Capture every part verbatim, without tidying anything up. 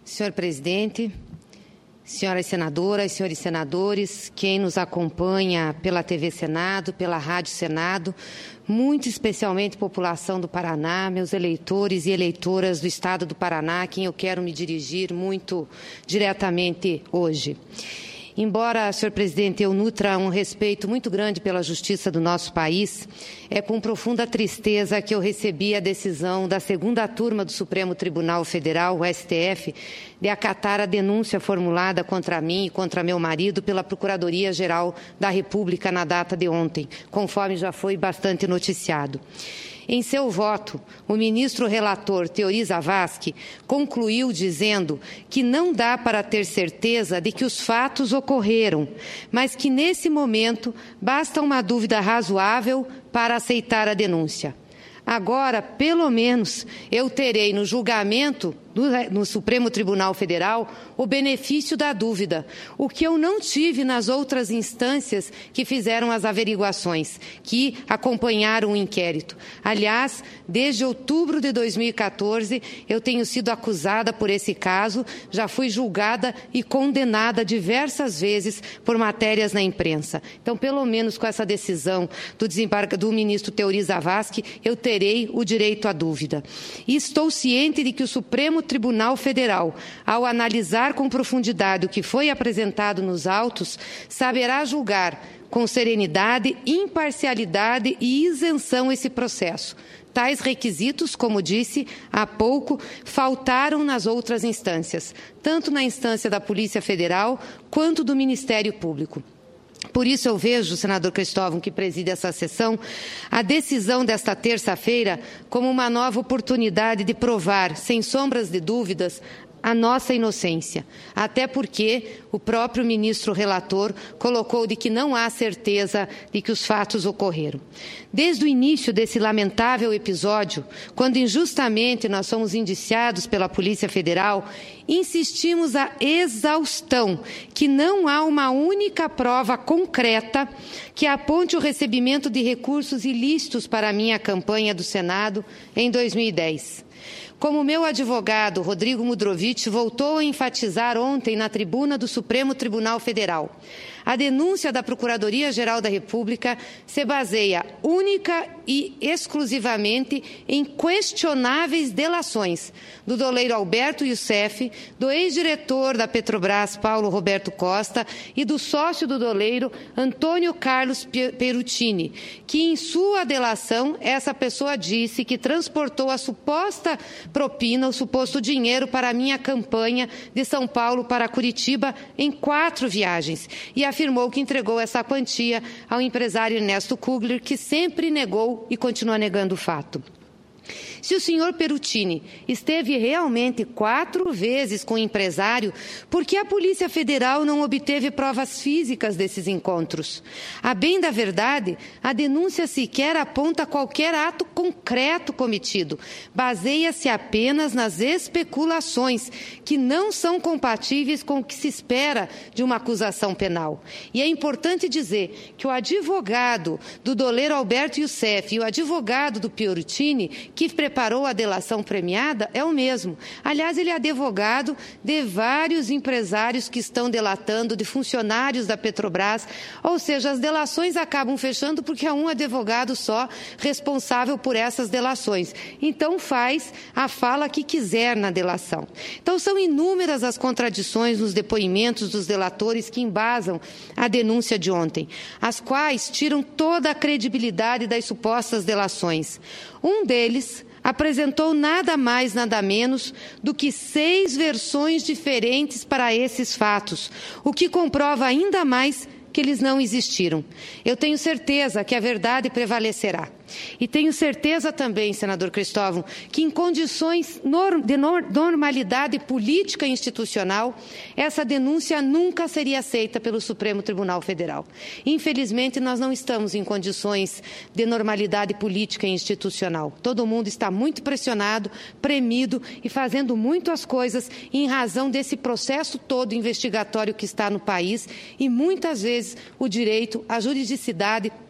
Senhor presidente, senhoras senadoras, senhores senadores, quem nos acompanha pela T V Senado, pela Rádio Senado, muito especialmente população do Paraná, meus eleitores e eleitoras do Estado do Paraná, a quem eu quero me dirigir muito diretamente hoje. Embora, senhor presidente, eu nutra um respeito muito grande pela justiça do nosso país, é com profunda tristeza que eu recebi a decisão da segunda turma do Supremo Tribunal Federal, o S T F, de acatar a denúncia formulada contra mim e contra meu marido pela Procuradoria-Geral da República na data de ontem, conforme já foi bastante noticiado. Em seu voto, o ministro relator Teori Zavascki concluiu dizendo que não dá para ter certeza de que os fatos ocorreram, mas que, nesse momento, basta uma dúvida razoável para aceitar a denúncia. Agora, pelo menos, eu terei no julgamento do, no Supremo Tribunal Federal o benefício da dúvida, o que eu não tive nas outras instâncias que fizeram as averiguações, que acompanharam o inquérito. Aliás, desde outubro de dois mil e quatorze, eu tenho sido acusada por esse caso, já fui julgada e condenada diversas vezes por matérias na imprensa. Então, pelo menos com essa decisão do, desembarca, do ministro Teori Zavascki, eu terei o direito à dúvida. E estou ciente de que o Supremo Tribunal Federal, ao analisar com profundidade o que foi apresentado nos autos, saberá julgar com serenidade, imparcialidade e isenção esse processo. Tais requisitos, como disse há pouco, faltaram nas outras instâncias, tanto na instância da Polícia Federal quanto do Ministério Público. Por isso eu vejo, senador Cristóvão, que preside essa sessão, a decisão desta terça-feira como uma nova oportunidade de provar, sem sombras de dúvidas, a nossa inocência, até porque o próprio ministro relator colocou de que não há certeza de que os fatos ocorreram. Desde o início desse lamentável episódio, quando injustamente nós somos indiciados pela Polícia Federal, insistimos a exaustão que não há uma única prova concreta que aponte o recebimento de recursos ilícitos para a minha campanha do Senado em dois mil e dez. Como meu advogado, Rodrigo Mudrovich, voltou a enfatizar ontem na tribuna do Supremo Tribunal Federal, a denúncia da Procuradoria-Geral da República se baseia única e exclusivamente em questionáveis delações do doleiro Alberto Youssef, do ex-diretor da Petrobras, Paulo Roberto Costa, e do sócio do doleiro, Antônio Carlos Perutini, que em sua delação, essa pessoa disse que transportou a suposta propina, o suposto dinheiro para a minha campanha de São Paulo para Curitiba em quatro viagens, e afirmou que entregou essa quantia ao empresário Ernesto Kugler, que sempre negou e continua negando o fato. Se o senhor Perutini esteve realmente quatro vezes com o empresário, por que a Polícia Federal não obteve provas físicas desses encontros? A bem da verdade, a denúncia sequer aponta qualquer ato concreto cometido. Baseia-se apenas nas especulações, que não são compatíveis com o que se espera de uma acusação penal. E é importante dizer que o advogado do doleiro Alberto Youssef e o advogado do Perutini, que preparou a delação premiada, é o mesmo. Aliás, ele é advogado de vários empresários que estão delatando, de funcionários da Petrobras, ou seja, as delações acabam fechando porque há um advogado só responsável por essas delações. Então, faz a fala que quiser na delação. Então, são inúmeras as contradições nos depoimentos dos delatores que embasam a denúncia de ontem, as quais tiram toda a credibilidade das supostas delações. Um deles apresentou nada mais, nada menos do que seis versões diferentes para esses fatos, o que comprova ainda mais que eles não existiram. Eu tenho certeza que a verdade prevalecerá. E tenho certeza também, senador Cristóvão, que em condições de normalidade política e institucional, essa denúncia nunca seria aceita pelo Supremo Tribunal Federal. Infelizmente, nós não estamos em condições de normalidade política e institucional. Todo mundo está muito pressionado, premido e fazendo muitas coisas em razão desse processo todo investigatório que está no país e, muitas vezes, o direito à juridicidade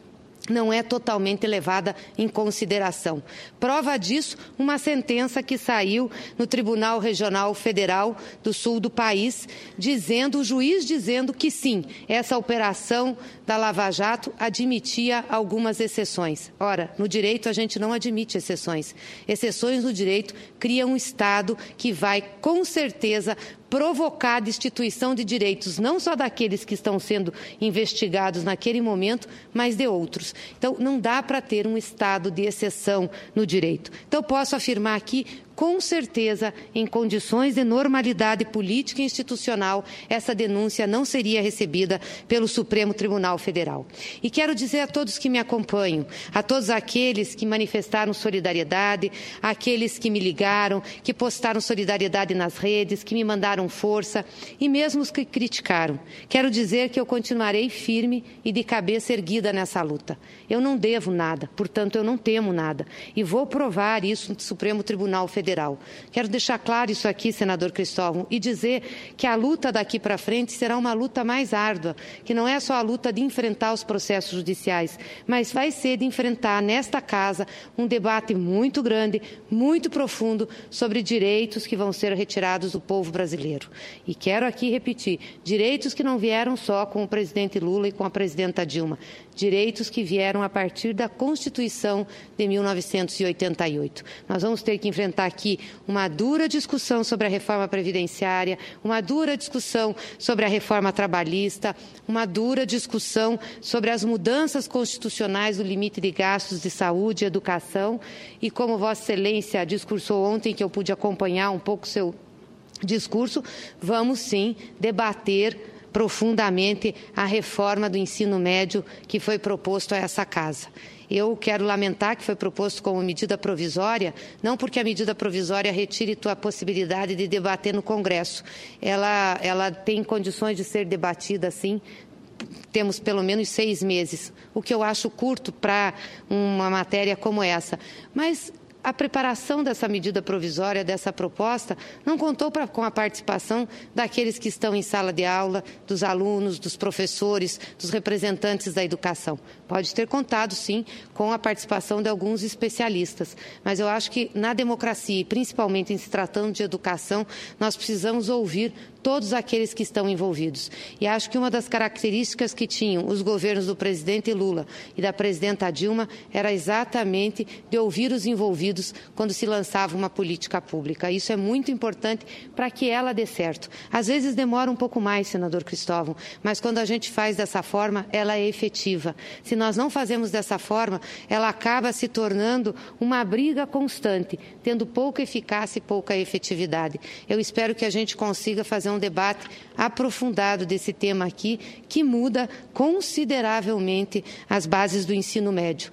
não é totalmente levada em consideração. Prova disso, uma sentença que saiu no Tribunal Regional Federal do Sul do país, dizendo, o juiz dizendo que sim, essa operação da Lava Jato admitia algumas exceções. Ora, no direito a gente não admite exceções. Exceções no direito criam um Estado que vai, com certeza, provocar a destituição de direitos, não só daqueles que estão sendo investigados naquele momento, mas de outros. Então, não dá para ter um estado de exceção no direito. Então, posso afirmar aqui, com certeza, em condições de normalidade política e institucional, essa denúncia não seria recebida pelo Supremo Tribunal Federal. E quero dizer a todos que me acompanham, a todos aqueles que manifestaram solidariedade, aqueles que me ligaram, que postaram solidariedade nas redes, que me mandaram força e mesmo os que criticaram. Quero dizer que eu continuarei firme e de cabeça erguida nessa luta. Eu não devo nada, portanto, eu não temo nada. E vou provar isso no Supremo Tribunal Federal. Federal. Quero deixar claro isso aqui, senador Cristóvão, e dizer que a luta daqui para frente será uma luta mais árdua, que não é só a luta de enfrentar os processos judiciais, mas vai ser de enfrentar nesta casa um debate muito grande, muito profundo sobre direitos que vão ser retirados do povo brasileiro. E quero aqui repetir, direitos que não vieram só com o presidente Lula e com a presidenta Dilma, direitos que vieram a partir da Constituição de mil novecentos e oitenta e oito. Nós vamos ter que enfrentar aqui uma dura discussão sobre a reforma previdenciária, uma dura discussão sobre a reforma trabalhista, uma dura discussão sobre as mudanças constitucionais do limite de gastos de saúde e educação. E como Vossa Excelência discursou ontem, que eu pude acompanhar um pouco o seu discurso, vamos sim debater profundamente a reforma do ensino médio que foi proposto a essa casa. Eu quero lamentar que foi proposto como medida provisória, não porque a medida provisória retire a possibilidade de debater no Congresso. Ela, ela tem condições de ser debatida, sim. Temos pelo menos seis meses, o que eu acho curto para uma matéria como essa. Mas a preparação dessa medida provisória, dessa proposta, não contou pra, com a participação daqueles que estão em sala de aula, dos alunos, dos professores, dos representantes da educação. Pode ter contado, sim, com a participação de alguns especialistas, mas eu acho que na democracia, e principalmente em se tratando de educação, nós precisamos ouvir todos aqueles que estão envolvidos. E acho que uma das características que tinham os governos do presidente Lula e da presidenta Dilma era exatamente de ouvir os envolvidos quando se lançava uma política pública. Isso é muito importante para que ela dê certo. Às vezes demora um pouco mais, senador Cristóvão, mas quando a gente faz dessa forma, ela é efetiva. Se nós não fazemos dessa forma, ela acaba se tornando uma briga constante, tendo pouca eficácia e pouca efetividade. Eu espero que a gente consiga fazer um debate aprofundado desse tema aqui, que muda consideravelmente as bases do ensino médio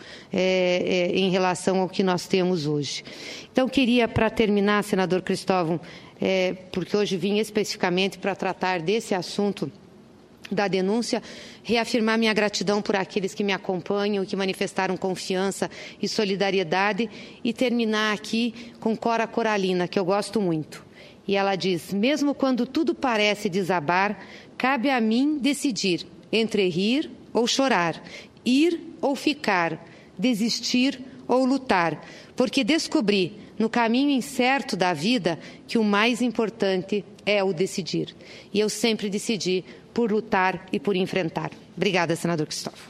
é, é, em relação ao que nós temos hoje. Então, queria, para terminar, senador Cristóvão, é, porque hoje vim especificamente para tratar desse assunto da denúncia, reafirmar minha gratidão por aqueles que me acompanham, que manifestaram confiança e solidariedade, e terminar aqui com Cora Coralina, que eu gosto muito. E ela diz, mesmo quando tudo parece desabar, cabe a mim decidir entre rir ou chorar, ir ou ficar, desistir ou lutar, porque descobri no caminho incerto da vida que o mais importante é o decidir. E eu sempre decidi por lutar e por enfrentar. Obrigada, senador Cristóvão.